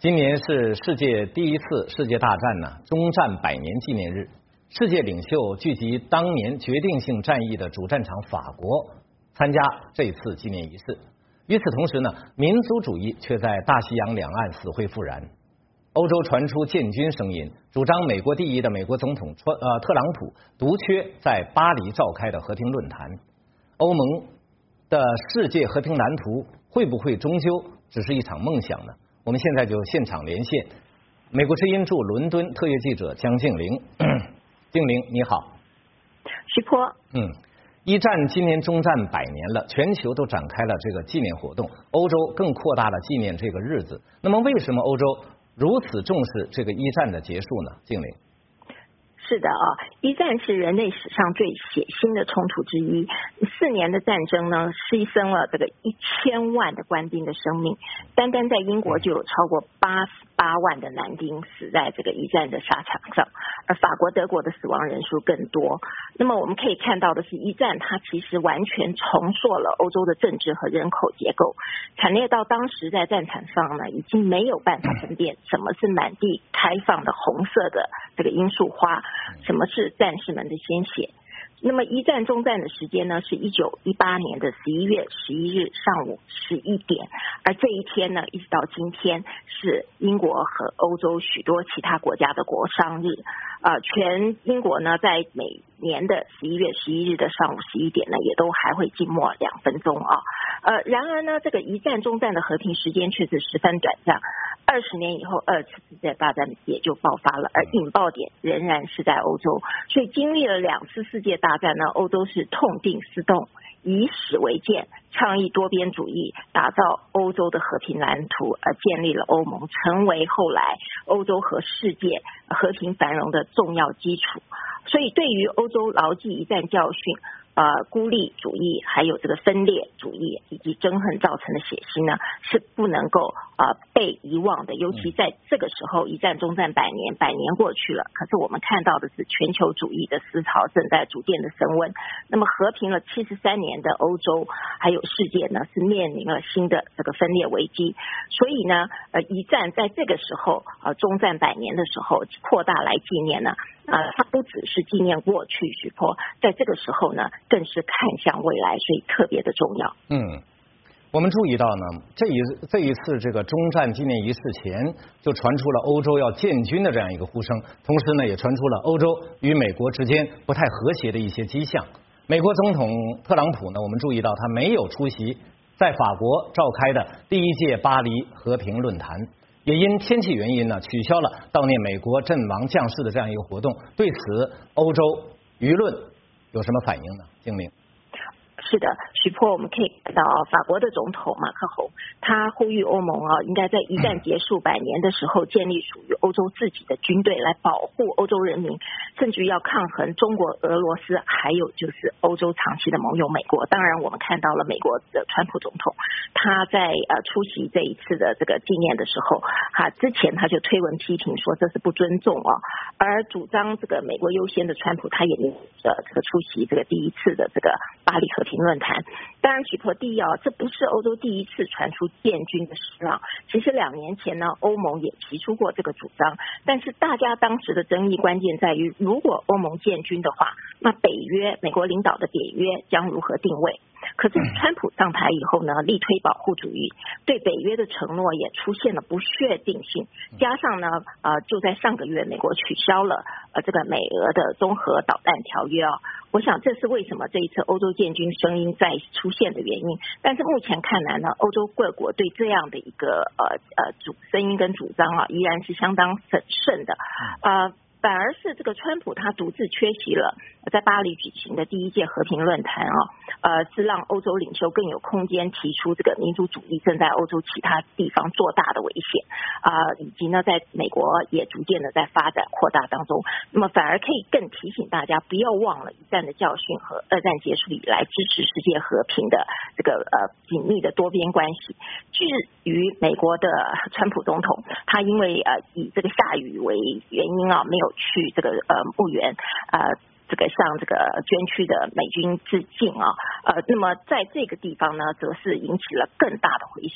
今年是世界第一次世界大战终战100年纪念日，世界领袖聚集当年决定性战役的主战场法国参加这次纪念仪式。与此同时民族主义却在大西洋两岸死灰复燃。欧洲传出建军声音，主张美国第一的美国总统特朗普独缺在巴黎召开的和平论坛。欧盟的世界和平蓝图会不会终究只是一场梦想呢？我们现在就现场连线美国之音驻伦敦特约记者江静玲。静玲你好。 徐波。 一战今年终战100年了，全球都展开了这个纪念活动，欧洲更扩大了纪念这个日子。那么为什么欧洲如此重视这个一战的结束呢？静玲。 是的一战是人类史上最血腥的冲突之一，4年的战争呢，牺牲了这个1000万的官兵的生命，单单在英国就有超过88万的男丁死在这个一战的沙场上，而法国、德国的死亡人数更多。那么我们可以看到的是，一战它其实完全重塑了欧洲的政治和人口结构，惨烈到当时在战场上呢，已经没有办法分辨什么是满地开放的红色的这个罂粟花，什么是战士们的鲜血。那么一战终战的时间呢，是1918年的11月11日上午11点，而这一天呢，一直到今天是英国和欧洲许多其他国家的国殇日。全英国呢，在每年的11月11日的上午11点呢，也都还会静默2分钟然而呢，这个一战终战的和平时间却是十分短暂。20年以后，2次世界大战也就爆发了，而引爆点仍然是在欧洲。所以经历了2次世界大战呢，欧洲是痛定思痛，以史为鉴，倡议多边主义，打造欧洲的和平蓝图，而建立了欧盟，成为后来欧洲和世界和平繁荣的重要基础。所以对于欧洲牢记一战教训，孤立主义还有这个分裂主义以及憎恨造成的血腥呢，是不能够被遗忘的。尤其在这个时候，一战终战100年过去了，可是我们看到的是全球主义的思潮正在逐渐的升温。那么和平了73年的欧洲还有世界呢，是面临了新的这个分裂危机。所以呢一战在这个时候终战100年的时候扩大来纪念呢，它不只是纪念过去，徐波，在这个时候呢，更是看向未来，所以特别的重要。 我们注意到呢，这一次这个终战纪念仪式前，就传出了欧洲要建军的这样一个呼声，同时呢，也传出了欧洲与美国之间不太和谐的一些迹象。美国总统特朗普呢，我们注意到他没有出席在法国召开的第1届巴黎和平论坛，也因天气原因呢，取消了悼念美国阵亡将士的这样一个活动。对此，欧洲舆论有什么反应呢？静玲。 是的，徐波，我们可以看到法国的总统马克宏，他呼吁欧盟应该在一战结束100年的时候建立属于欧洲自己的军队，来保护欧洲人民，甚至于要抗衡中国、俄罗斯，还有就是欧洲长期的盟友美国。当然我们看到了美国的川普总统，他在出席这一次的这个纪念的时候之前他就推文批评说这是不尊重而主张这个美国优先的川普，他也这个出席这个第1次的这个巴黎和平论坛。当然举破第一这不是欧洲第一次传出建军的声浪，其实2年前呢，欧盟也提出过这个主张，但是大家当时的争议关键在于，如果欧盟建军的话，那北约美国领导的北约将如何定位。可是川普上台以后呢，力推保护主义，对北约的承诺也出现了不确定性，加上呢就在上个月美国取消了这个美俄的综合导弹条约我想这是为什么这一次欧洲建军声音再出现的原因。但是目前看来呢，欧洲各国对这样的一个声音跟主张依然是相当审慎的反而是这个川普他独自缺席了在巴黎举行的第1届和平论坛是让欧洲领袖更有空间提出这个民族主义正在欧洲其他地方做大的危险以及呢在美国也逐渐的在发展扩大当中。那么反而可以更提醒大家不要忘了一战的教训和2战结束以来支持世界和平的这个紧密的多边关系。至于美国的川普总统，他因为以这个下雨为原因没有去这个墓园这个向这个捐躯的美军致敬那么在这个地方呢，则是引起了更大的回响。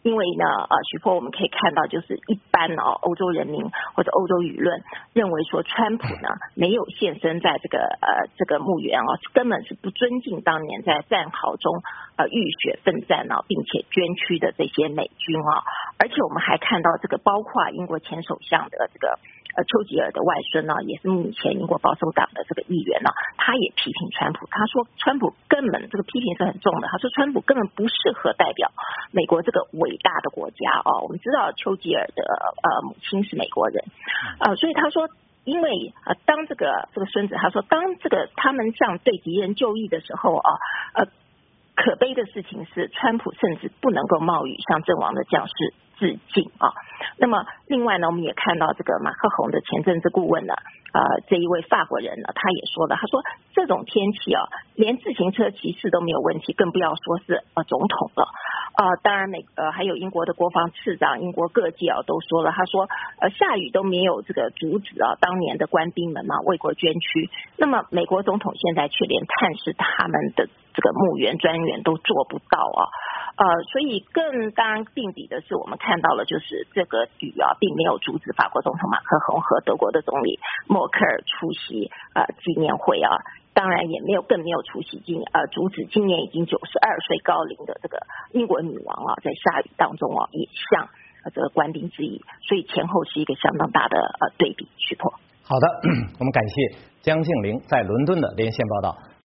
因为呢，许波我们可以看到，就是一般欧洲人民或者欧洲舆论认为说，川普呢没有现身在这个墓园根本是不尊敬当年在战壕中浴血奋战并且捐躯的这些美军而且我们还看到这个包括英国前首相的这个丘吉尔的外孙也是目前英国保守党的这个议员他也批评川普，他说川普根本这个批评是很重的，他说川普根本不适合代表美国这个伟大的国家我们知道丘吉尔的母亲是美国人所以他说因为当这个孙子他说当他们向对敌人就义的时候可悲的事情是川普甚至不能够冒雨向阵亡的将士致敬那么另外呢，我们也看到这个马克宏的前政治顾问呢这一位法国人呢，他也说了，他说这种天气连自行车骑士都没有问题，更不要说是总统了当然还有英国的国防次长，英国各界都说了，他说下雨都没有这个阻止当年的官兵们为国捐躯，那么美国总统现在却连探视他们的这个墓园专员都做不到所以更当然定底的是，我们看到了就是这个雨并没有阻止法国总统马克宏和德国的总理默克尔出席纪念会当然也更没有出席阻止今年已经92岁高龄的这个英国女王在下雨当中也向这个官兵致意，所以前后是一个相当大的对比。徐波， 好的，我们感谢江静玲在伦敦的连线报道。